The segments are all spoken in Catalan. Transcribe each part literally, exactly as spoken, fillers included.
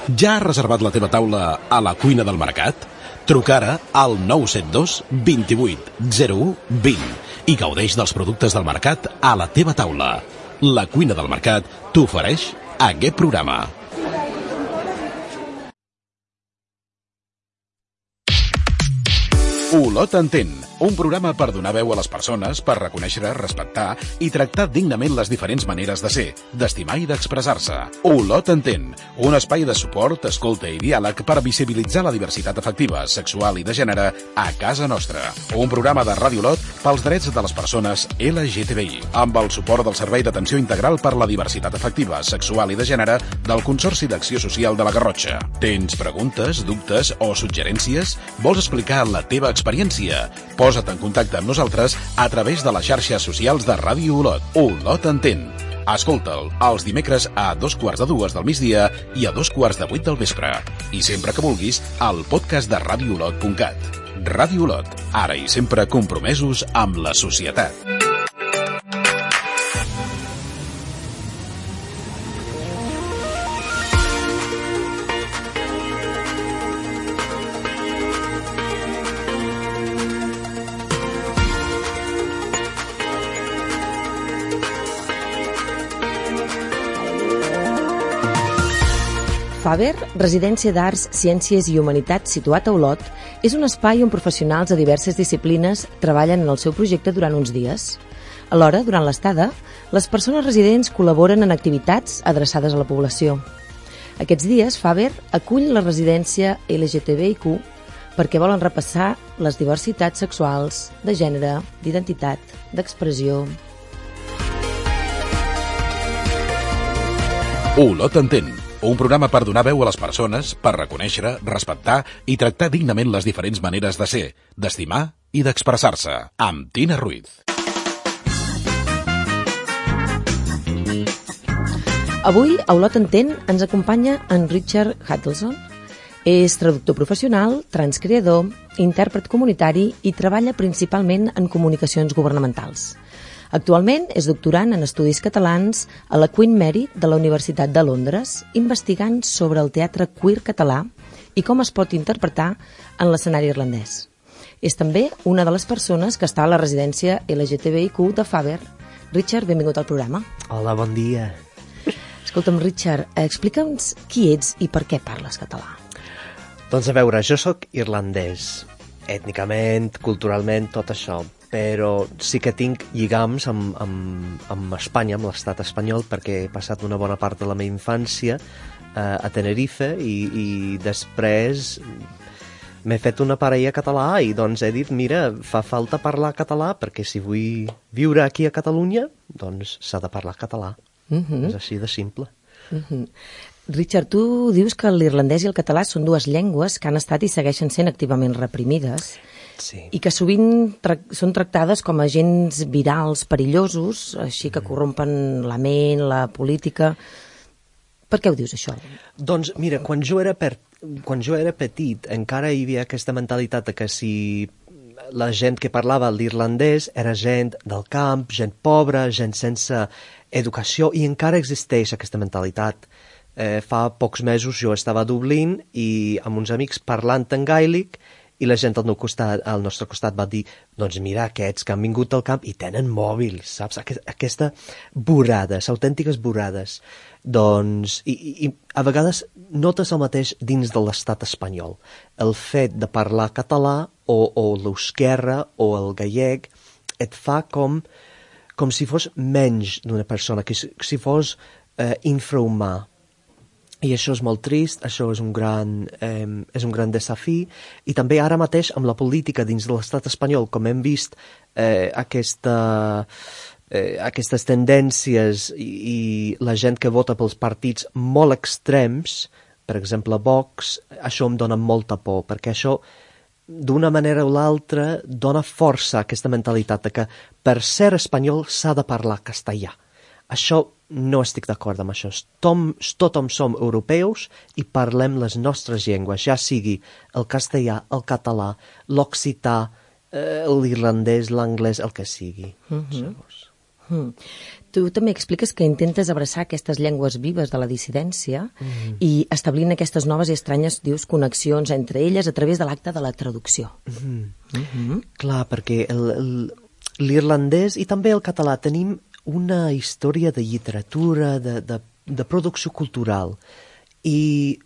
Ja has reservat la teva taula a la cuina del mercat? Truca ara al nou set dos, vint-i-vuit, zero u, vint i gaudeix dels productes del mercat a la teva taula. La cuina del mercat t'ofereix aquest programa. Olot entén, un programa per donar veu a les persones, per reconèixer, respectar i tractar dignament les diferents maneres de ser, d'estimar i d'expressar-se. Olot entén, un espai de suport, escolta i diàleg per visibilitzar la diversitat afectiva, sexual i de gènere a casa nostra. Un programa de Ràdio Olot pels drets de les persones L G T B I, amb el suport del Servei d'Atenció Integral per la Diversitat Afectiva, Sexual i de Gènere del Consorci d'Acció Social de la Garrotxa. Tens preguntes, dubtes o suggerències? Vols explicar la teva experiència? Posa't en contacte amb nosaltres a través de les xarxes socials de Ràdio Olot. Olot entén. Escolta'l els dimecres a dos quarts de dues del migdia i a dos quarts de vuit del vespre. I sempre que vulguis, al podcast de ràdio olot punt cat. Ràdio Olot, ara i sempre compromesos amb la societat. Faber, residència d'Arts, Ciències i Humanitats situat a Olot, és un espai on professionals de diverses disciplines treballen en el seu projecte durant uns dies. Alhora, durant l'estada, les persones residents col·laboren en activitats adreçades a la població. Aquests dies, Faber acull la residència L G T B I Q perquè volen repassar les diversitats sexuals, de gènere, d'identitat, d'expressió. Olot entén. Un programa per donar veu a les persones, per reconèixer, respectar i tractar dignament les diferents maneres de ser, d'estimar i d'expressar-se. Amb Tina Ruiz. Avui, a Olot entén, ens acompanya en Richard Huddleston. És traductor professional, transcreador, intèrpret comunitari i treballa principalment en comunicacions governamentals. Actualment és doctorant en estudis catalans a la Queen Mary de la Universitat de Londres, investigant sobre el teatre queer català i com es pot interpretar en l'escenari irlandès. És també una de les persones que està a la residència L G T B I Q de Faber. Richard, benvingut al programa. Hola, bon dia. Escolta'm, Richard, explica'ns qui ets i per què parles català. Doncs a veure, jo sóc irlandès, ètnicament, culturalment, tot això, però sí que tinc lligams amb, amb, amb Espanya, amb l'estat espanyol, perquè he passat una bona part de la meva infància eh, a Tenerife i, i després m'he fet una parella català i doncs he dit, mira, fa falta parlar català perquè si vull viure aquí a Catalunya, doncs s'ha de parlar català. Mm-hmm. És així de simple. Mm-hmm. Richard, tu dius que l'irlandès i el català són dues llengües que han estat i segueixen sent activament reprimides. Sí. I que sovint tra- són tractades com a agents virals perillosos, així que corrompen la ment, la política. Per què ho dius, això? Doncs mira, quan jo era, per, quan jo era petit encara hi havia aquesta mentalitat de que si la gent que parlava l'irlandès era gent del camp, gent pobra, gent sense educació, i encara existeix aquesta mentalitat. Eh, fa pocs mesos jo estava a Dublín i amb uns amics parlant en gaèlic i la gent al, meu costat, al nostre costat va dir, doncs mira, aquests que han vingut del camp i tenen mòbils, saps? Aquesta borrades, autèntiques borrades. Doncs, i, i a vegades notes el mateix dins de l'estat espanyol. El fet de parlar català o, o l'eusquerra o el gallec et fa com, com si fos menys d'una persona, que si, si fos eh, infrahumà. I això és molt trist, això és un gran, eh, és un gran desafi, i també ara mateix amb la política dins de l'estat espanyol, com hem vist eh, aquesta, eh, aquestes tendències i, i la gent que vota pels partits molt extrems, per exemple Vox, això em dona molta por, perquè això d'una manera o l'altra dona força a aquesta mentalitat de que per ser espanyol s'ha de parlar castellà. Això no estic d'acord amb això. Tom, tothom som europeus i parlem les nostres llengües, ja sigui el castellà, el català, l'occità, eh, l'irlandès, l'anglès, el que sigui. Mm-hmm. Mm. Tu també expliques que intentes abraçar aquestes llengües vives de la dissidència mm. i establint aquestes noves i estranyes, dius, connexions entre elles a través de l'acte de la traducció. Mm. Mm-hmm. Clar, perquè l'irlandès i també el català tenim una història de literatura, de, de, de producció cultural, i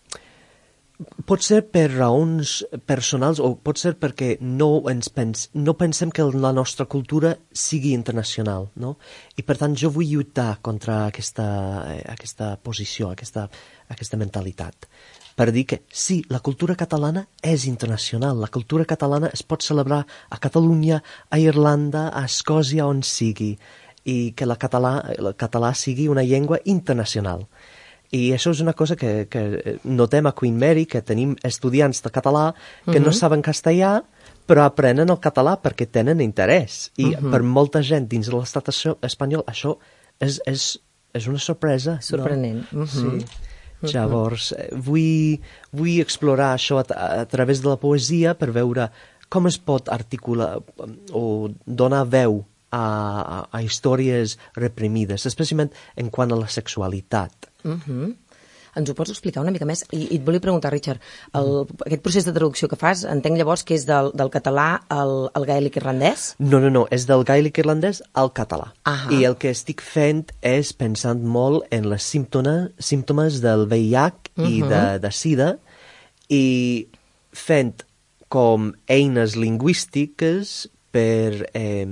pot ser per raons personals o pot ser perquè no, ens pens, no pensem que la nostra cultura sigui internacional, no? I per tant jo vull lluitar contra aquesta, aquesta posició, aquesta, aquesta mentalitat, per dir que sí, la cultura catalana és internacional, la cultura catalana es pot celebrar a Catalunya, a Irlanda, a Escòcia, on sigui, i que la català, el català sigui una llengua internacional. I això és una cosa que, que notem a Queen Mary, que tenim estudiants de català que uh-huh. no saben castellà, però aprenen el català perquè tenen interès. I uh-huh. per molta gent dins de l'estat espanyol això és, és, és una sorpresa. Sorprenent. No? Uh-huh. Sí. Uh-huh. Llavors, vull, vull explorar això a, a través de la poesia per veure com es pot articular o donar veu a, a, a històries reprimides, especialment en quant a la sexualitat. Uh-huh. Ens ho pots explicar una mica més? I, i et volia preguntar, Richard, el, aquest procés de traducció que fas, entenc llavors que és del, del català al, al gaèlic irlandès? No, no, no, és del gaèlic irlandès al català. Uh-huh. I el que estic fent és pensant molt en les símptomes, símptomes del V I H uh-huh. i de, de SIDA, i fent com eines lingüístiques per, eh,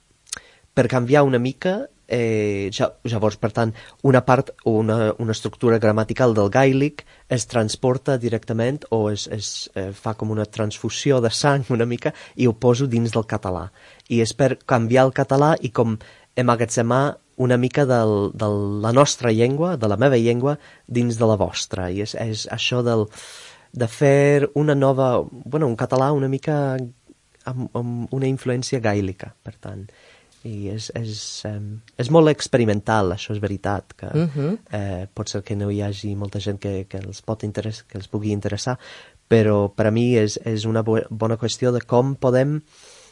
per canviar una mica. Eh, ja, llavors, per tant, una part o una, una estructura gramatical del gaèlic es transporta directament o es, es eh, fa com una transfusió de sang una mica i ho poso dins del català. I és per canviar el català i com emmagatzemar una mica del, de la nostra llengua, de la meva llengua, dins de la vostra. I és, és això del, de fer una nova, bueno, un català una mica amb, amb una influència gaèlica, per tant. I és, és, um, és molt experimental, això és veritat, que uh-huh. eh, pot ser que no hi hagi molta gent que, que, els, pot interess, que els pugui interessar, però per a mi és, és una bo bona qüestió de com podem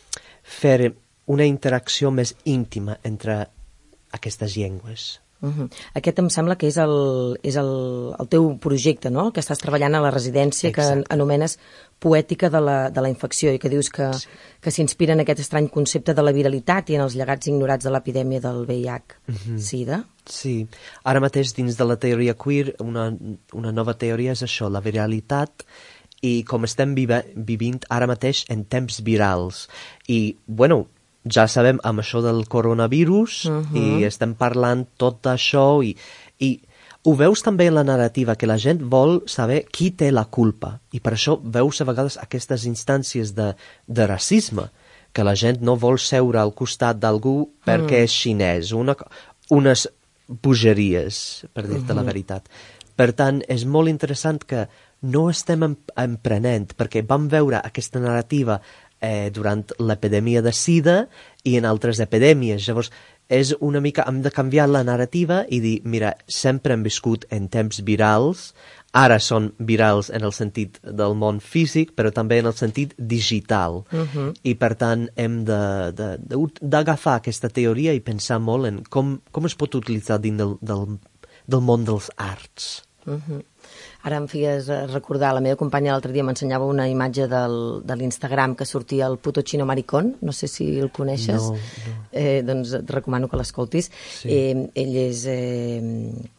fer una interacció més íntima entre aquestes llengües. Uh-huh. Aquest em sembla que és el, és el, el teu projecte, no? El que estàs treballant a la residència. Exacte. Que anomenes poètica de la, de la infecció i que dius que, sí. que s'inspira en aquest estrany concepte de la viralitat i en els llegats ignorats de l'epidèmia del V I H. Uh-huh. SIDA? Sí. Ara mateix dins de la teoria queer una, una nova teoria és això, la viralitat, i com estem viva, vivint ara mateix en temps virals. I, bueno, ja sabem amb això del coronavirus uh-huh. i estem parlant tot d'això i, i ho veus també en la narrativa, que la gent vol saber qui té la culpa, i per això veus a vegades aquestes instàncies de, de racisme, que la gent no vol seure al costat d'algú perquè uh-huh. és xinès, una, unes bogeries, per dir-te uh-huh. la veritat. Per tant, és molt interessant que no estem emprenent, perquè vam veure aquesta narrativa Eh, durant l'epidèmia de SIDA i en altres epidèmies. Llavors, és una mica, hem de canviar la narrativa i dir, mira, sempre hem viscut en temps virals, ara són virals en el sentit del món físic, però també en el sentit digital. Uh-huh. I per tant, hem d'agafar aquesta teoria i pensar molt en com, com es pot utilitzar dins del, del, del món dels arts. Uh-huh. Ara em feies recordar, la meva companya l'altre dia m'ensenyava una imatge del, de l'Instagram que sortia el puto chino maricón, no sé si el coneixes. No, no. Eh, doncs et recomano que l'escoltis. Sí. Eh, ell és... Eh,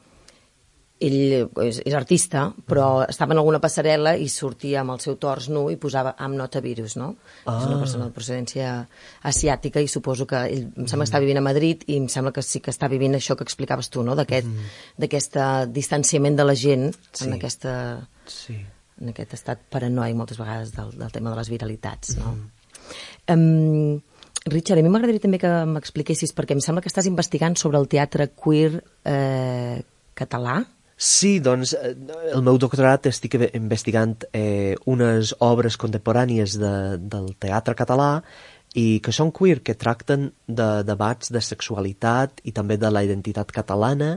ell és, és artista, però uh-huh. estava en alguna passarel·la i sortia amb el seu tors nu i posava I'm not a virus, no? Ah. És una persona de procedència asiàtica i suposo que ell em sembla que està vivint a Madrid i em sembla que sí que està vivint això que explicaves tu, no? D'aquest uh-huh. distanciament de la gent sí. en, aquesta, sí. en aquest estat paranoic moltes vegades del, del tema de les viralitats, no? Uh-huh. Um, Richard, a mi m'agradaria també que m'expliquessis, perquè em sembla que estàs investigant sobre el teatre queer eh, català. Sí, doncs el meu doctorat estic investigant eh, unes obres contemporànies de, del teatre català i que són queer, que tracten de debats de sexualitat i també de la identitat catalana.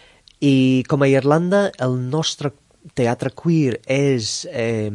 I com a Irlanda el nostre teatre queer és, eh,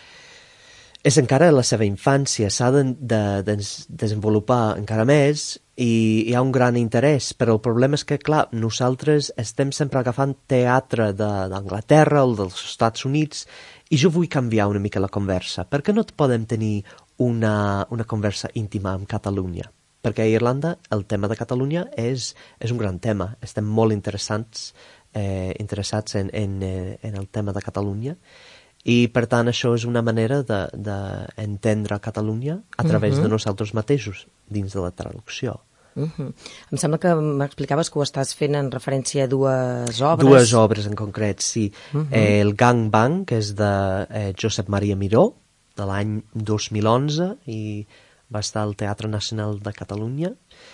és encara la seva infància, s'ha de, de, de desenvolupar encara més i hi ha un gran interès, però el problema és que, clar, nosaltres estem sempre agafant teatre d'Anglaterra o dels Estats Units i jo vull canviar una mica la conversa. Per què no podem tenir una, una conversa íntima amb Catalunya? Perquè a Irlanda el tema de Catalunya és, és un gran tema. Estem molt interessants, eh, interessats en, en, en el tema de Catalunya i, per tant, això és una manera d'entendre de, de Catalunya a través uh-huh. de nosaltres mateixos, dins de la traducció. Uh-huh. Em sembla que m'explicaves que ho estàs fent en referència a dues obres. Dues obres en concret, sí. Uh-huh. eh, el Gang Bang, que és de eh, Josep Maria Miró, de l'any dos mil onze, i va estar al Teatre Nacional de Catalunya,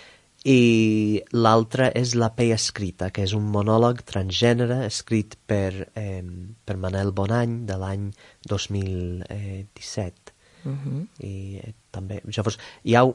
i l'altra és La pell escrita, que és un monòleg transgènere escrit per, eh, per Manel Bonany de l'any dos mil disset. Uh-huh. I eh, també, llavors, hi ha...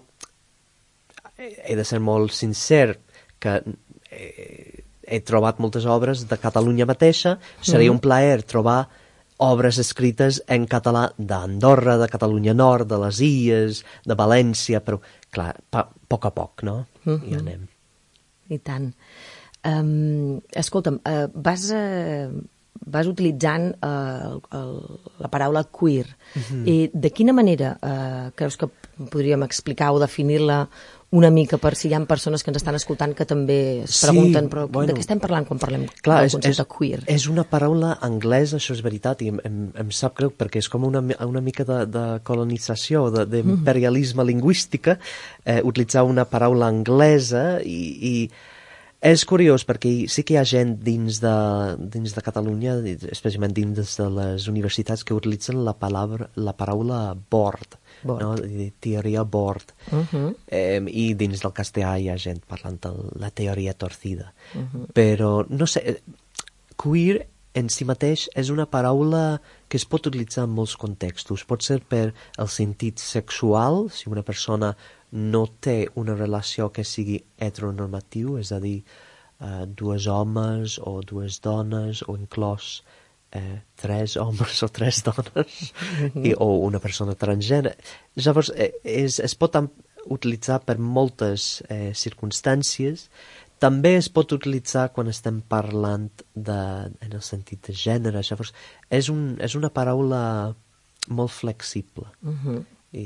He de ser molt sincer que eh, he trobat moltes obres de Catalunya mateixa, seria uh-huh. un plaer trobar obres escrites en català d'Andorra, de Catalunya Nord, de les Illes, de València, però, clar, a poc a poc, no? Uh-huh. I anem. I tant. Um, escolta'm, uh, vas, uh, vas utilitzant uh, el, la paraula queer. Uh-huh. I de quina manera uh, creus que podríem explicar o definir-la una mica per si hi ha persones que ens estan escoltant que també es pregunten, sí, però bueno, de què estem parlant quan parlem clar, del concepte és, queer? És una paraula anglesa, això és veritat, i em, em, em sap greu perquè és com una, una mica de, de colonització, d'imperialisme mm. lingüística, eh, utilitzar una paraula anglesa i, i és curiós perquè sí que hi ha gent dins de, dins de Catalunya, especialment dins de les universitats, que utilitzen la, palabra, la paraula board, Board. No? Teoria board. Uh-huh. eh, i dins del castellà hi ha gent parlant de la teoria torcida. Uh-huh. Però, no sé, queer en si mateix és una paraula que es pot utilitzar en molts contextos. Pot ser per el sentit sexual, si una persona no té una relació que sigui heteronormatiu, és a dir, uh, dues homes o dues dones o inclòs Eh, tres homes o tres dones i, o una persona transgènere. Llavors, eh, és, es pot utilitzar per moltes eh, circumstàncies. També es pot utilitzar quan estem parlant de, en el sentit de gènere. Llavors, és, un, és una paraula molt flexible. Uh-huh. I,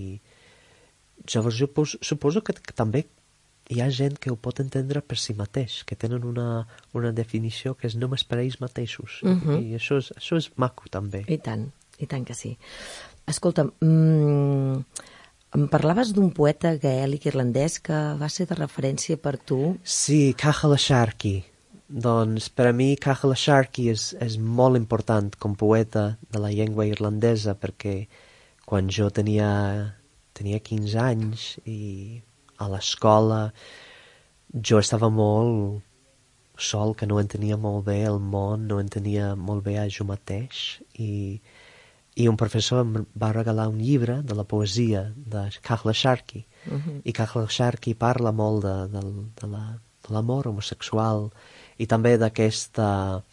i llavors jo pos, suposo que, que també hi ha gent que ho pot entendre per si mateix, que tenen una, una definició que és només per ells mateixos. Uh-huh. I això és, això és maco, també. I tant, i tant que sí. Escolta, mm, em parlaves d'un poeta gaèlic irlandès que va ser de referència per tu. Sí, Cathal Sharkey. Doncs per a mi Cathal Sharkey és, és molt important com poeta de la llengua irlandesa perquè quan jo tenia, tenia quinze anys i a l'escola jo estava molt sol, que no entenia molt bé el món, no entenia molt bé a jo mateix i, i un professor em va regalar un llibre de la poesia de Cathal Sharkey. Uh-huh. I Cathal Sharkey parla molt de, de, de, la, de l'amor homosexual i també d'aquesta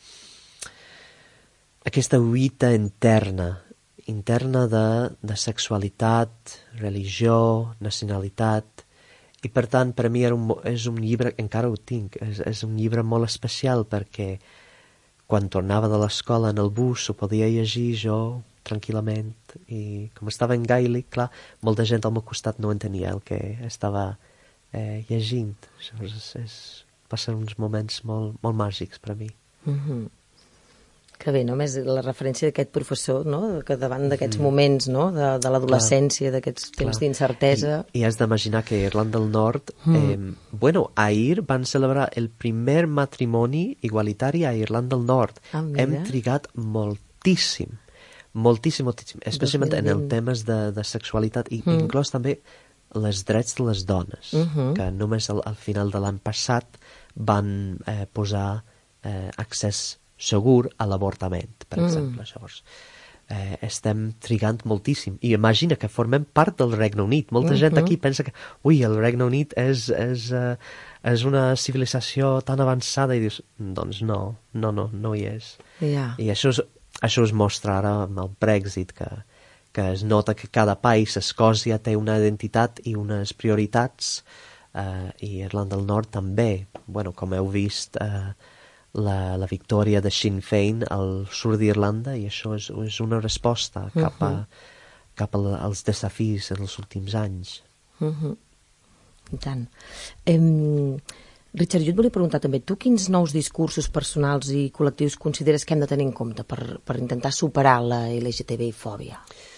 aquesta lluita interna interna de, de sexualitat, religió, nacionalitat. I, per tant, per a mi era un, és un llibre, encara ho tinc, és, és un llibre molt especial perquè quan tornava de l'escola en el bus ho podia llegir jo tranquil·lament i com estava en gaèlic, clar, molta gent al meu costat no entenia el que estava eh, llegint. Llavors, és, és, passen uns moments molt, molt màgics per a mi. Mm-hmm. Que bé, no? Més la referència d'aquest professor, no? Que davant d'aquests mm. moments, no? De, de l'adolescència, d'aquests temps d'incertesa. I, I has d'imaginar que Irlanda del Nord, mm. eh, bueno, ahir van celebrar el primer matrimoni igualitari a Irlanda del Nord. Ah, hem trigat moltíssim, moltíssim, moltíssim, especialment dos mil vint en el temes de, de sexualitat i mm. inclòs també els drets de les dones, mm-hmm. que només al, al final de l'any passat van eh, posar eh, accés segur a l'avortament, per mm. exemple. Llavors, eh, estem trigant moltíssim. I imagina que formem part del Regne Unit. Molta mm-hmm. gent aquí pensa que ui, el Regne Unit és, és, uh, és una civilització tan avançada i dius, doncs no, no, no, no hi és. Yeah. I això es, això es mostra ara amb el Brexit, que, que es nota que cada país, Escòcia, té una identitat i unes prioritats uh, i Irlanda del Nord també. Bueno, com heu vist, uh, la, la victòria de Sinn Féin al sud d'Irlanda, i això és, és una resposta cap, a, uh-huh. cap a, als desafís en els últims anys. Uh-huh. I tant. Um, Richard, jo et volia preguntar també, tu quins nous discursos personals i col·lectius consideres que hem de tenir en compte per, per intentar superar la L G T B I-fòbia?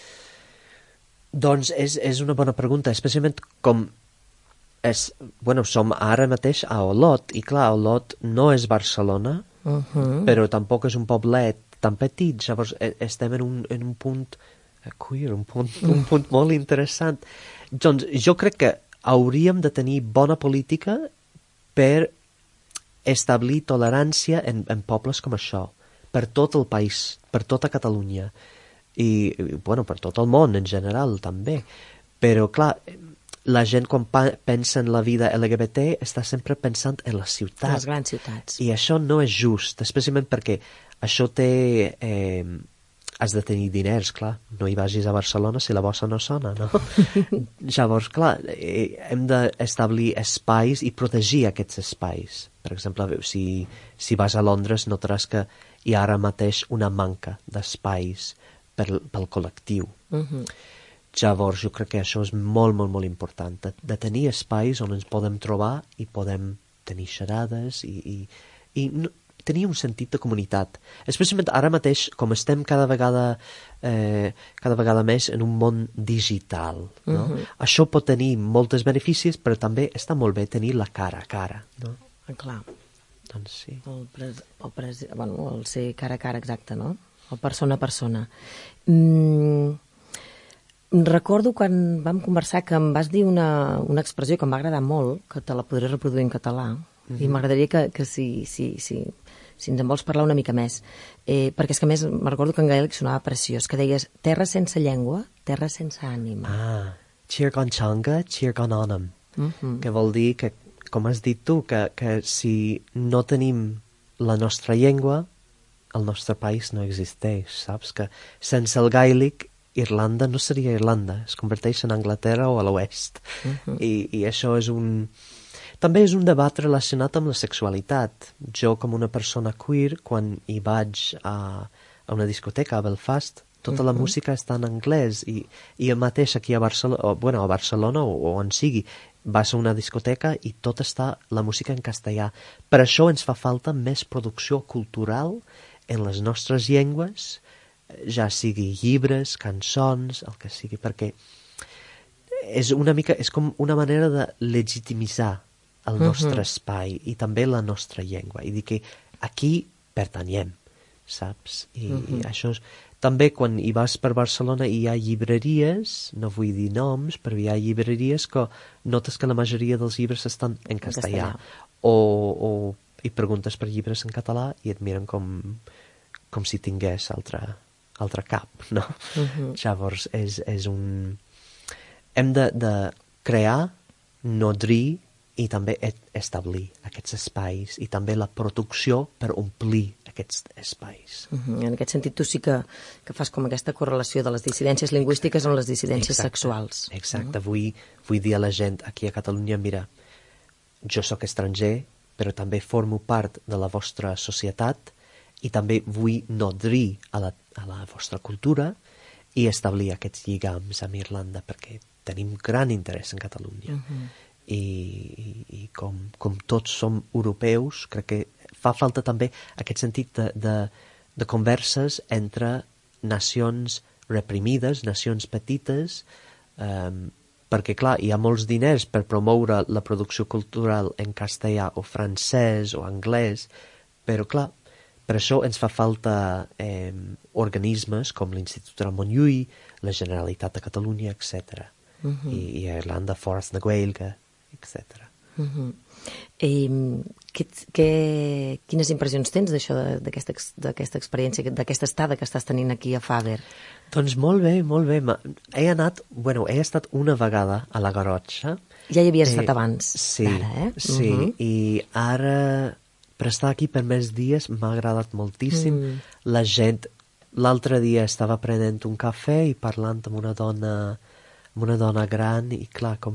Doncs és, és una bona pregunta, especialment com és, bueno, som ara mateix a Olot, i clar, Olot no és Barcelona, uh-huh. però tampoc és un poblet tan petit, llavors estem en un, en un punt queer, un punt, un punt molt interessant. Doncs jo crec que hauríem de tenir bona política per establir tolerància en, en pobles com això, per tot el país, per tota Catalunya, i, bueno, per tot el món en general també. Però, clar, la gent quan pensa en la vida L G B T està sempre pensant en la ciutat. Les grans ciutats. I això no és just, especialment perquè això té... Eh, has de tenir diners, clar. No hi vagis a Barcelona si la bossa no sona, no? Llavors, clar, eh, hem d'establir espais i protegir aquests espais. Per exemple, si, si vas a Londres notaràs que hi ha ara mateix una manca d'espais pel, pel col·lectiu. Uh-huh. Llavors, jo crec que això és molt, molt, molt important, de, de tenir espais on ens podem trobar i podem tenir xerrades i, i, i no, tenir un sentit de comunitat. Especialment ara mateix, com estem cada vegada, eh, cada vegada més en un món digital. No? Uh-huh. Això pot tenir molts beneficis, però també està molt bé tenir la cara a cara. No? Ah, clar. Doncs sí. El, pres, el, pres, bueno, el ser cara a cara, exacte, no? El persona a persona. Mm, recordo quan vam conversar que em vas dir una, una expressió que em va agradar molt, que te la podré reproduir en català, uh-huh. i m'agradaria que, que si, si, si, si ens en vols parlar una mica més. Eh, perquè és que a més me'n recordo que en gaèlic sonava preciós, que deies terra sense llengua, terra sense ànima. Ah, Tír gan teanga, tír gan ànam. Uh-huh. Que vol dir que, com has dit tu, que, que si no tenim la nostra llengua, el nostre país no existeix, saps? Que sense el gaèlic Irlanda no seria Irlanda, es converteix en Anglaterra o a l'oest. Uh-huh. I, I això és un... També és un debat relacionat amb la sexualitat. Jo, com una persona queer, quan hi vaig a, a una discoteca a Belfast, tota uh-huh. la música està en anglès, i, i el mateix aquí a Barcelona, o, bueno, a Barcelona o, o on sigui, vas a una discoteca i tot està la música en castellà. Per això ens fa falta més producció cultural en les nostres llengües, ja sigui llibres, cançons, el que sigui, perquè és una mica, és com una manera de legitimitzar el nostre uh-huh. espai i també la nostra llengua, i dir que aquí pertanyem, saps? I, uh-huh. i això és... També quan hi vas per Barcelona hi ha llibreries, no vull dir noms, però hi ha llibreries que notes que la majoria dels llibres estan en castellà. En castellà. O, o hi preguntes per llibres en català i et miren com, com si tingués altre, altre cap, no? Uh-huh. Llavors és, és un... Hem de, de crear, nodrir i també establir aquests espais i també la producció per omplir aquests espais. Uh-huh. En aquest sentit, tu sí que, que fas com aquesta correlació de les dissidències lingüístiques amb les dissidències exacte, sexuals. Exacte. Uh-huh. vull, vull dir a la gent aquí a Catalunya, mira, jo sóc estranger, però també formo part de la vostra societat i també vull nodrir a la, a la vostra cultura i establir aquests lligams amb Irlanda, perquè tenim gran interès en Catalunya. Uh-huh. I, i, i com, com tots som europeus, crec que fa falta també aquest sentit de, de, de converses entre nacions reprimides, nacions petites, um, perquè, clar, hi ha molts diners per promoure la producció cultural en castellà o francès o anglès, però, clar, per això ens fa falta eh, organismes com l'Institut Ramon Llull, la Generalitat de Catalunya, etcètera. Uh-huh. I, i a Irlanda, Forest na Gaeilge, etcètera. Uh-huh. I, que, que, quines impressions tens d'això, d'aquesta experiència, d'aquesta estada que estàs tenint aquí a Faber? Doncs molt bé, molt bé. He anat, bueno, he estat una vegada a la Garrotxa. Ja hi havies estat eh, abans sí, d'ara, eh? Sí, uh-huh. I ara, per estar aquí per més dies, m'ha agradat moltíssim. Mm. La gent, l'altre dia estava prenent un cafè i parlant amb una dona, amb una dona gran, i clar, com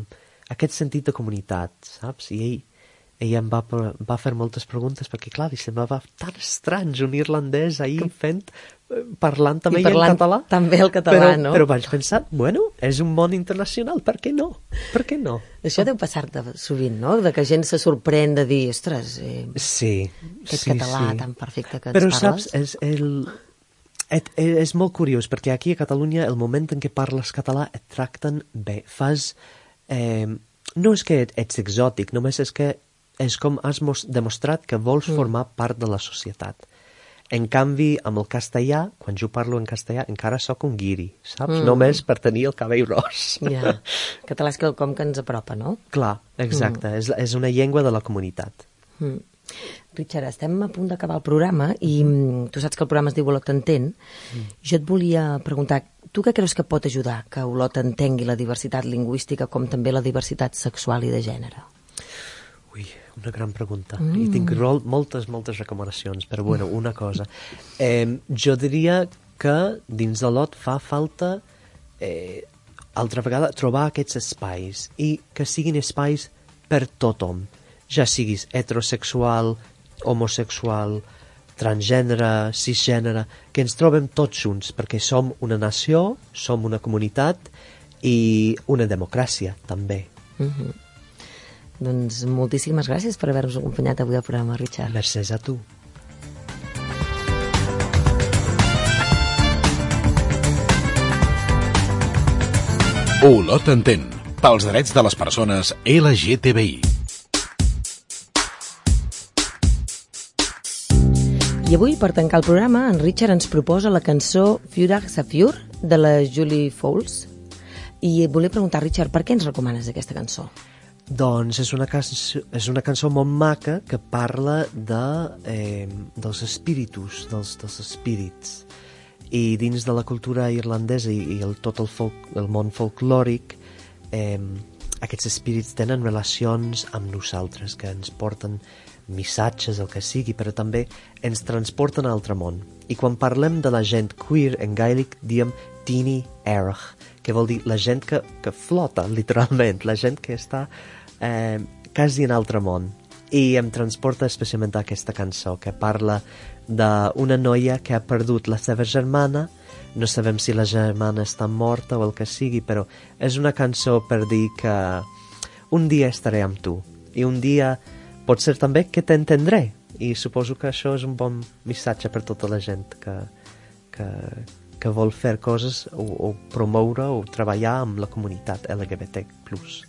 aquest sentit de comunitat, saps? I ell, ell em va, va fer moltes preguntes perquè, clar, li semblava tan estrany un irlandès ahir fent, parlant també I parlant en català. també el català, però, no? Però vaig pensar, bueno, és un món internacional, per què no? Per què no? Això deu passar-te sovint, no? De que gent se sorprèn de dir, ostres, eh, sí, aquest sí, català sí. tan perfecte que ens però, parles. Però saps, és, el, et, és molt curiós, perquè aquí a Catalunya el moment en què parles català et tracten bé. Fas... Eh, no és que ets exòtic, només és que és com has demostrat que vols mm. formar part de la societat. En canvi, amb el castellà, quan jo parlo en castellà, encara sóc un guiri, saps? Mm. Només per tenir el cabell ros. Ja, català és quelcom que ens apropa, no? Clar, exacte, mm. és, és una llengua de la comunitat. Mm. Richard, estem a punt d'acabar el programa i mm. tu saps que el programa es diu Olot entén. Mm. Jo et volia preguntar, tu què creus que pot ajudar que Olot entengui la diversitat lingüística com també la diversitat sexual i de gènere? Ui, una gran pregunta. Mm. I tinc rol, moltes, moltes recomanacions, però bueno, una cosa. Eh, jo diria que dins de l'Olot fa falta eh, altra vegada trobar aquests espais i que siguin espais per tothom, ja siguis heterosexual, homosexual, transgènere, cisgènere, que ens trobem tots junts, perquè som una nació, som una comunitat i una democràcia, també. Mm-hmm. Doncs moltíssimes gràcies per haver-nos acompanyat avui al programa, Richard. Mercès a tu. Olot entén, pels drets de les persones L G T B I. I avui, per tancar el programa, en Richard ens proposa la cançó Furag Safur de la Julie Fowles. I volia preguntar, Richard, per què ens recomanes aquesta cançó? Doncs és una, cançó, és una cançó molt maca que parla de, eh, dels espíritus, dels, dels espírits. I dins de la cultura irlandesa i, i el, tot el, folk, el món folclòric, eh, aquests espírits tenen relacions amb nosaltres, que ens porten missatges, el que sigui, però també ens transporten a altre món. I quan parlem de la gent queer, en gaèlic diem Tini Erch, que vol dir la gent que, que flota, literalment, la gent que està eh, quasi en altre món. I em transporta especialment a aquesta cançó, que parla d'una noia que ha perdut la seva germana. No sabem si la germana està morta o el que sigui, però és una cançó per dir que un dia estaré amb tu, i un dia pot ser també que t'entendré, i suposo que això és un bon missatge per tota la gent que, que, que vol fer coses o, o promoure o treballar amb la comunitat L G B T plus.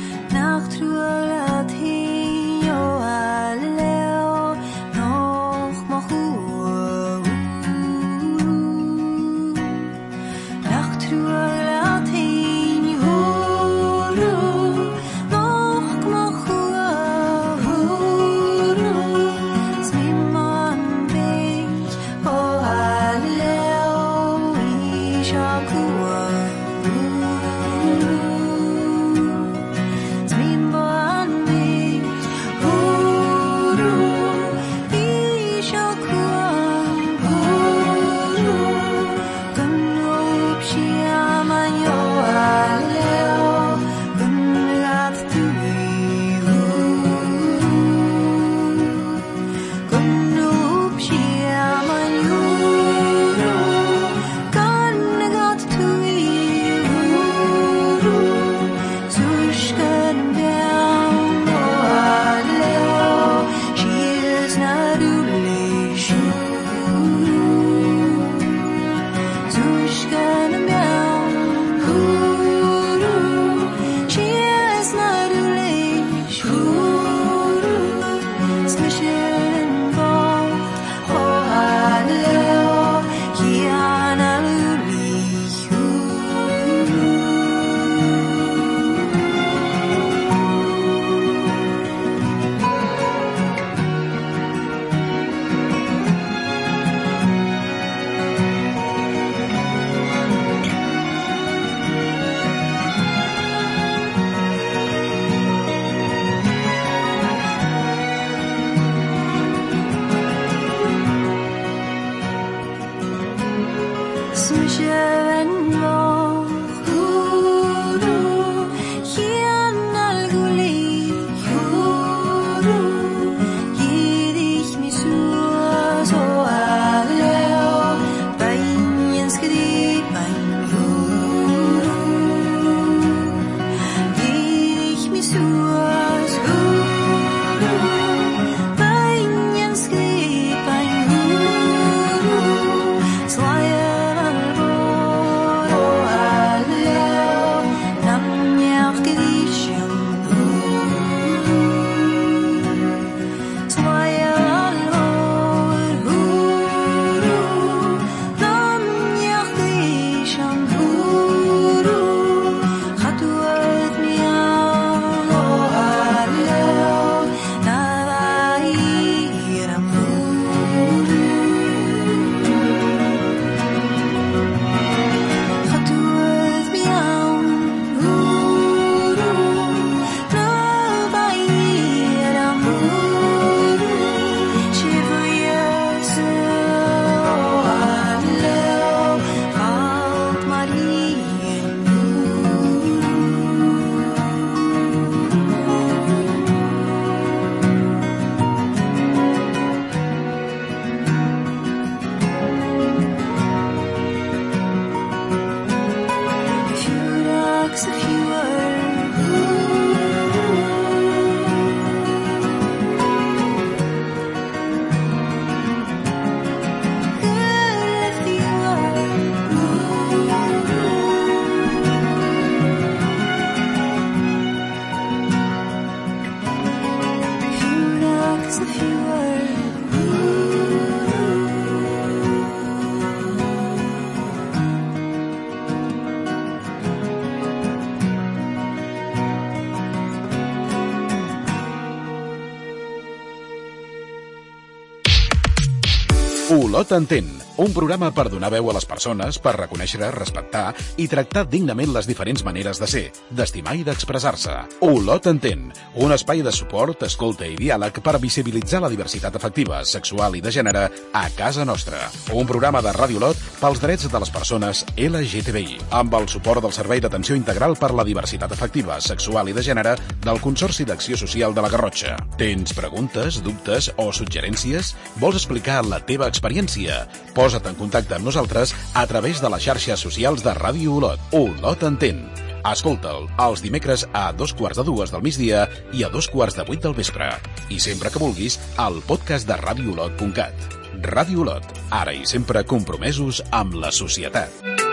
Nacht ruolat hi o al leo no Olot entén, un programa per donar veu a les persones, per reconèixer, respectar i tractar dignament les diferents maneres de ser, d'estimar i d'expressar-se. Olot entén, un espai de suport, escolta i diàleg per visibilitzar la diversitat afectiva, sexual i de gènere a casa nostra. Un programa de Ràdio Olot pels drets de les persones L G T B I, amb el suport del Servei d'Atenció Integral per la Diversitat Afectiva, Sexual i de Gènere del Consorci d'Acció Social de la Garrotxa. Tens preguntes, dubtes o suggerències? Vols explicar la teva experiència? Posa't en contacte amb nosaltres a través de les xarxes socials de Ràdio Olot. Olot entén. Escolta'l els dimecres a dos quarts de dues del migdia i a dos quarts de vuit del vespre. I sempre que vulguis, al podcast de radiolot punt cat. Ràdio Olot, ara i sempre compromesos amb la societat.